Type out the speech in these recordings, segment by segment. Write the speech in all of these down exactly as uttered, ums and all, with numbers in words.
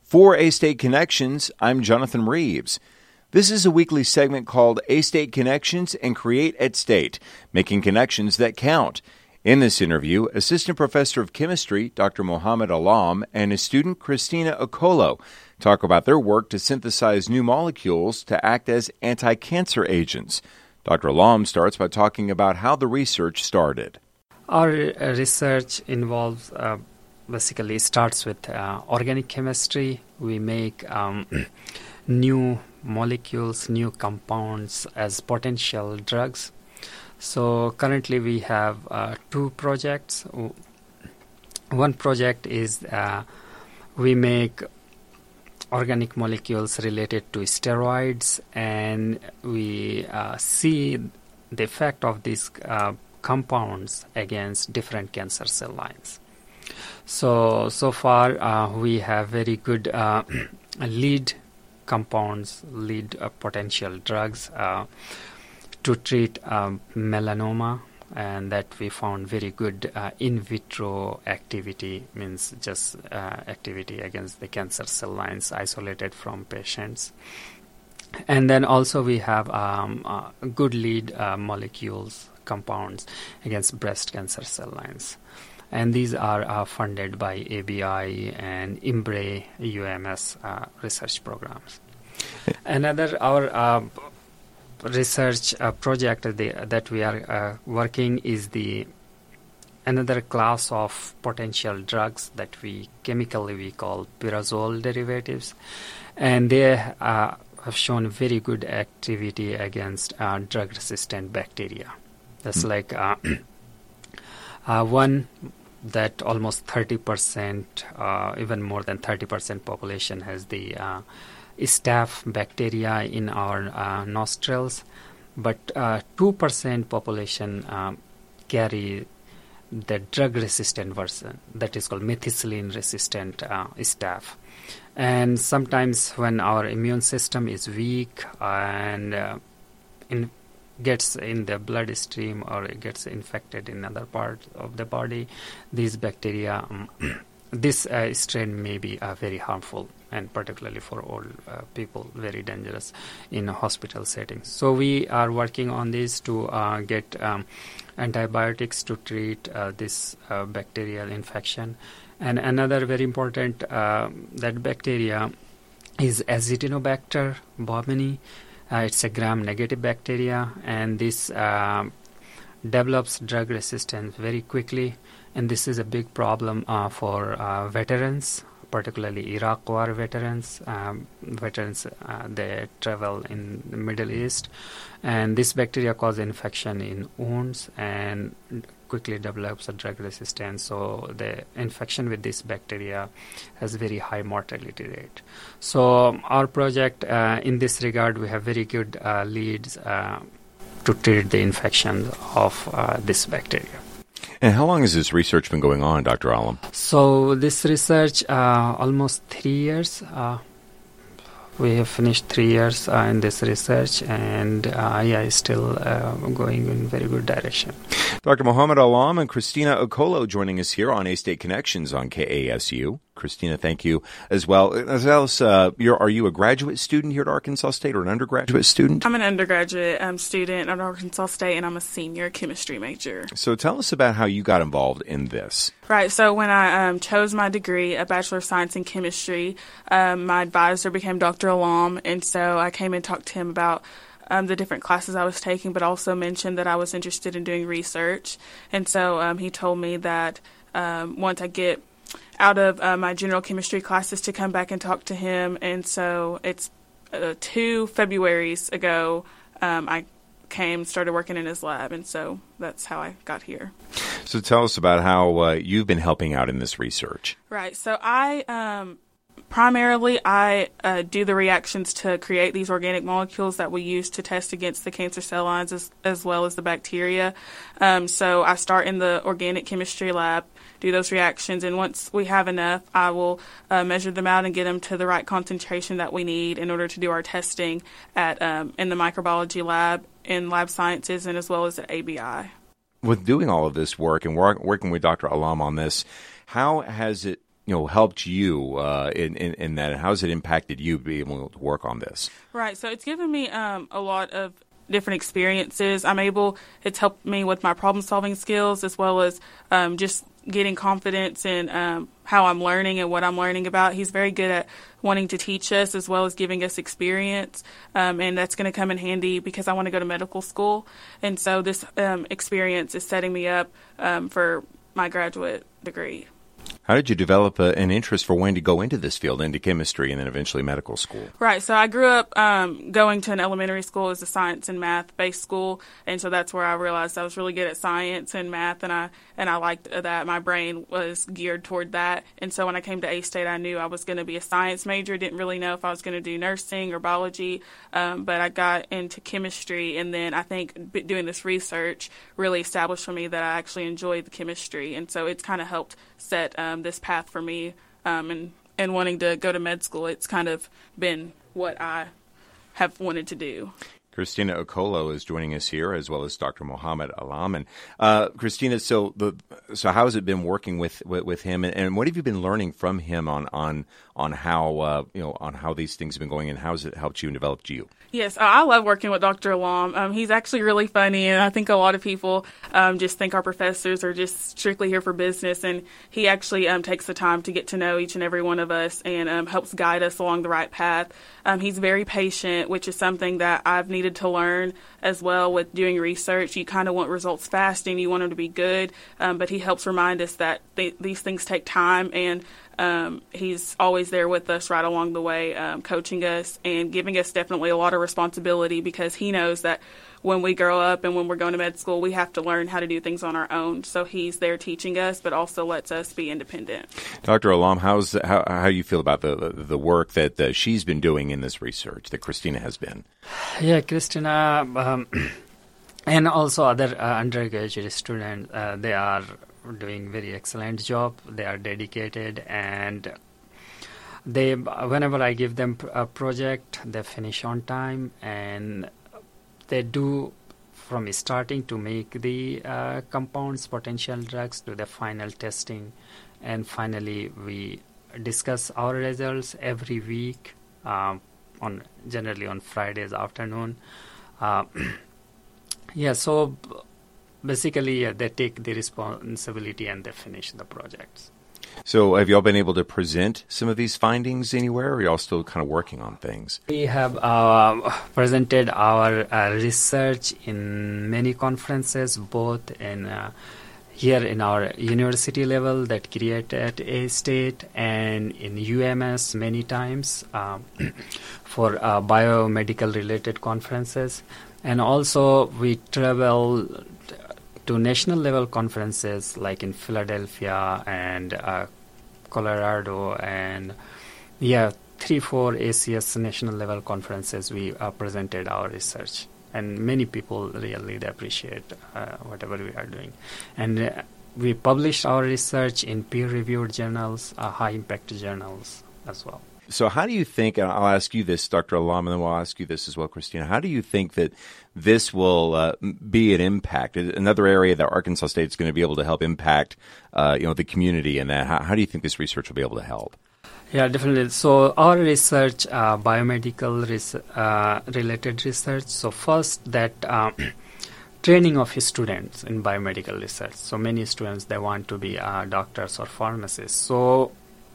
For A-State Connections, I'm Jonathan Reeves. This is a weekly segment called A-State Connections and Create at State, making connections that count. In this interview, Assistant Professor of Chemistry, Doctor Mohammed Alam, and his student, Christina Okolo, talk about their work to synthesize new molecules to act as anti-cancer agents. Doctor Alam starts by talking about how the research started. Our research involves, uh, basically starts with uh, organic chemistry. We make um, new molecules, new compounds as potential drugs. So currently we have uh, two projects. One project is uh, we make organic molecules related to steroids, and we uh, see the effect of these uh, compounds against different cancer cell lines. So, so far uh, we have very good uh, lead compounds, lead uh, potential drugs uh, to treat um, melanoma, and that we found very good uh, in vitro activity, means just uh, activity against the cancer cell lines isolated from patients. And then also we have um, uh, good lead uh, molecules, compounds against breast cancer cell lines. And these are uh, funded by A B I and IMBRE U M S uh, research programs. Another, our uh, research uh, project the, that we are uh, working is the another class of potential drugs that we chemically we call pyrazole derivatives, and they uh, have shown very good activity against uh, drug-resistant bacteria. That's mm. like uh, uh, one that almost thirty percent, uh, even more than thirty percent population has the uh, staph bacteria in our uh, nostrils, but uh, two percent population um, carry the drug-resistant version that is called methicillin-resistant uh, staph. And sometimes when our immune system is weak and uh, in, gets in the bloodstream or it gets infected in other part of the body, these bacteria, um, this uh, strain may be uh, very harmful, and particularly for old uh, people, very dangerous in a hospital settings. So we are working on this to uh, get um, antibiotics to treat uh, this uh, bacterial infection. And another very important uh, that bacteria is Acinetobacter baumannii. Uh, it's a gram-negative bacteria, and this uh, develops drug resistance very quickly. And this is a big problem uh, for uh, veterans, particularly Iraq War veterans. Um, veterans, uh, they travel in the Middle East, and this bacteria causes infection in wounds and quickly develops a drug resistance. So the infection with this bacteria has very high mortality rate. So our project, uh, in this regard, we have very good uh, leads uh, to treat the infection of uh, this bacteria. And how long has this research been going on, Doctor Alam? So this research, uh, almost three years. Uh, we have finished three years uh, in this research, and uh, yeah, it's still uh, going in very good direction. Doctor Mohammed Alam and Christina Okolo joining us here on A-State Connections on K A S U. Christina, thank you as well. As else, uh, you're, are you a graduate student here at Arkansas State or an undergraduate student? I'm an undergraduate um, student at Arkansas State, and I'm a senior chemistry major. So tell us about how you got involved in this. Right. So when I um, chose my degree, a Bachelor of Science in Chemistry, um, my advisor became Doctor Alam, and so I came and talked to him about Um, the different classes I was taking, but also mentioned that I was interested in doing research. And so um, he told me that um, once I get out of uh, my general chemistry classes to come back and talk to him. And so it's uh, two Februarys ago um, I came, started working in his lab, and so that's how I got here. So tell us about how uh, you've been helping out in this research. Right. So I... Um, Primarily, I uh, do the reactions to create these organic molecules that we use to test against the cancer cell lines as, as well as the bacteria. Um, so I start in the organic chemistry lab, do those reactions, and once we have enough, I will uh, measure them out and get them to the right concentration that we need in order to do our testing at um, in the microbiology lab, in lab sciences, and as well as at A B I. With doing all of this work and work, working with Doctor Alam on this, how has it you know, helped you uh, in, in in that? How has it impacted you being able to work on this? Right. So it's given me um, a lot of different experiences. I'm able. It's helped me with my problem solving skills as well as um, just getting confidence in um, how I'm learning and what I'm learning about. He's very good at wanting to teach us as well as giving us experience, um, and that's going to come in handy because I want to go to medical school. And so this um, experience is setting me up um, for my graduate degree. How did you develop a, an interest for wanting to go into this field, into chemistry, and then eventually medical school? Right. So I grew up um, going to an elementary school as a science and math-based school, and so that's where I realized I was really good at science and math, and I and I liked that. My brain was geared toward that, and so when I came to A-State, I knew I was going to be a science major. Didn't really know if I was going to do nursing or biology, um, but I got into chemistry, and then I think doing this research really established for me that I actually enjoyed the chemistry, and so it's kind of helped set um, this path for me, um, and, and wanting to go to med school. It's kind of been what I have wanted to do. Christina Okolo is joining us here, as well as Doctor Mohammed Alam. And uh, Christina, so the so how has it been working with with, with him, and, and what have you been learning from him on on on how uh, you know on how these things have been going, and how has it helped you and developed you? Yes, I love working with Doctor Alam. Um, he's actually really funny, and I think a lot of people um, just think our professors are just strictly here for business, and he actually um, takes the time to get to know each and every one of us and um, helps guide us along the right path. Um, he's very patient, which is something that I've needed to learn as well with doing research. You kind of want results fast, and you want them to be good, um, but he helps remind us that th- these things take time, and Um, he's always there with us right along the way, um, coaching us and giving us definitely a lot of responsibility because he knows that when we grow up and when we're going to med school, we have to learn how to do things on our own. So he's there teaching us, but also lets us be independent. Doctor Alam, how's how how do you feel about the the work that uh, she's been doing in this research, that Christina has been? Yeah, Christina, um, and also other uh, undergraduate students, uh, they are doing very excellent job. They are dedicated, and they whenever I give them a project, they finish on time, and they do from starting to make the uh, compounds, potential drugs, to the final testing, and finally we discuss our results every week, um, on generally on Fridays afternoon. Uh, yeah, so. Basically, yeah, they take the responsibility and they finish the projects. So have you all been able to present some of these findings anywhere, or are you all still kind of working on things? We have uh, presented our uh, research in many conferences, both in uh, here in our university level that created A-State, and in U M S many times um, for uh, biomedical related conferences. And also we travel to national level conferences like in Philadelphia and uh, Colorado, and yeah, three, four A C S national level conferences we uh, presented our research, and many people really appreciate uh, whatever we are doing. And uh, we published our research in peer-reviewed journals, uh, high-impact journals as well. So how do you think, and I'll ask you this, Doctor Alam, and then we'll ask you this as well, Christina, how do you think that this will uh, be an impact, another area that Arkansas State is going to be able to help impact, uh, you know, the community, and that? How, how do you think this research will be able to help? Yeah, definitely. So our research, uh, biomedical res- uh, related research, so first that uh, training of students in biomedical research. So many students, they want to be uh, doctors or pharmacists. So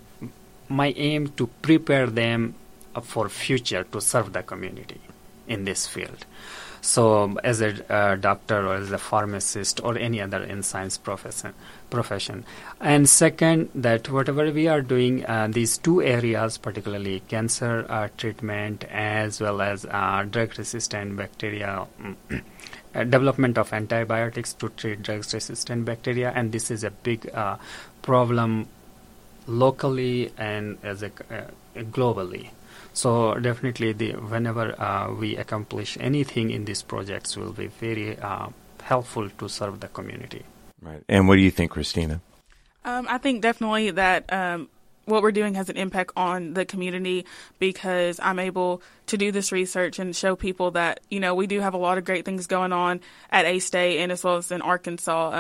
my aim to prepare them uh, for future to serve the community in this field. So as a uh, doctor or as a pharmacist or any other in science profession. profession. And second, that whatever we are doing, uh, these two areas, particularly cancer uh, treatment as well as uh, drug-resistant bacteria, uh, development of antibiotics to treat drug-resistant bacteria, and this is a big uh, problem locally and as a uh, globally. So definitely, the whenever uh, we accomplish anything in these projects, will be very uh, helpful to serve the community. Right. And what do you think, Christina? Um, I think definitely that um, what we're doing has an impact on the community, because I'm able to do this research and show people that, you know, we do have a lot of great things going on at A-State and as well as in Arkansas. Um,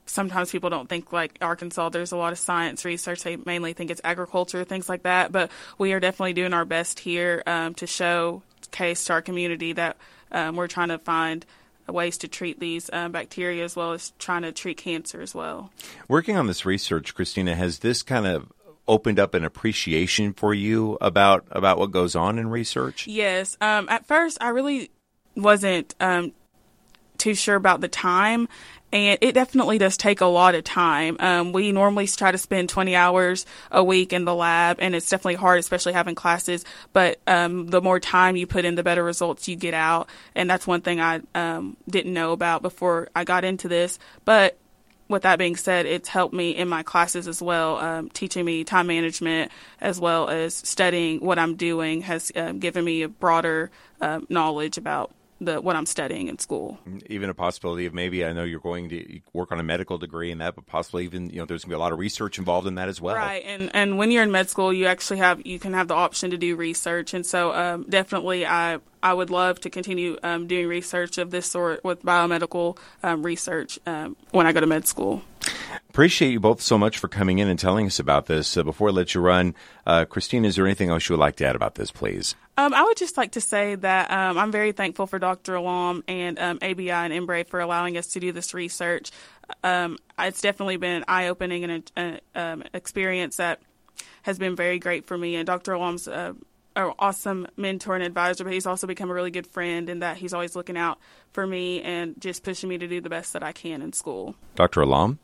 sometimes people don't think like Arkansas, there's a lot of science research. They mainly think it's agriculture, things like that. But we are definitely doing our best here um, to showcase to our community that um, we're trying to find ways to treat these um, bacteria as well as trying to treat cancer as well. Working on this research, Christina, has this kind of opened up an appreciation for you about about what goes on in research? Yes. Um, at first, I really wasn't um, too sure about the time. And it definitely does take a lot of time. Um, we normally try to spend twenty hours a week in the lab, and it's definitely hard, especially having classes. But um, the more time you put in, the better results you get out. And that's one thing I um, didn't know about before I got into this. But with that being said, it's helped me in my classes as well. Um, teaching me time management as well as studying what I'm doing has uh, given me a broader uh, knowledge about the what I'm studying in school. Even a possibility of maybe, I know you're going to work on a medical degree and that, but possibly even, you know, there's going to be a lot of research involved in that as well. Right. And and when you're in med school, you actually have, you can have the option to do research. And so um, definitely I I would love to continue um, doing research of this sort with biomedical um, research um, when I go to med school. Appreciate you both so much for coming in and telling us about this. Uh, before I let you run, uh, Christine, is there anything else you would like to add about this, please? Um, I would just like to say that um, I'm very thankful for Doctor Alam and um, A B I and Embry for allowing us to do this research. Um, it's definitely been an eye-opening and an um, experience that has been very great for me. And Doctor Alam's uh, an awesome mentor and advisor, but he's also become a really good friend in that he's always looking out for me and just pushing me to do the best that I can in school. Doctor Alam?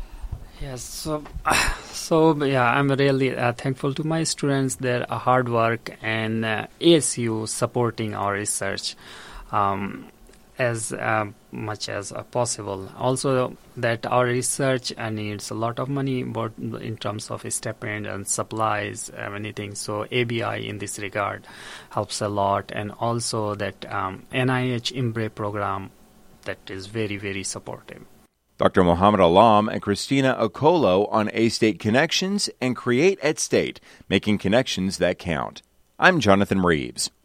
Yes, so, so yeah, I'm really uh, thankful to my students, their uh, hard work, and uh, A S U supporting our research um, as uh, much as uh, possible. Also, that our research uh, needs a lot of money, but in terms of stipend and supplies, uh, anything. So A B I in this regard helps a lot, and also that um, N I H Embry program that is very, very supportive. Doctor Muhammad Alam and Christina Okolo on A-State Connections and Create at State, making connections that count. I'm Jonathan Reeves.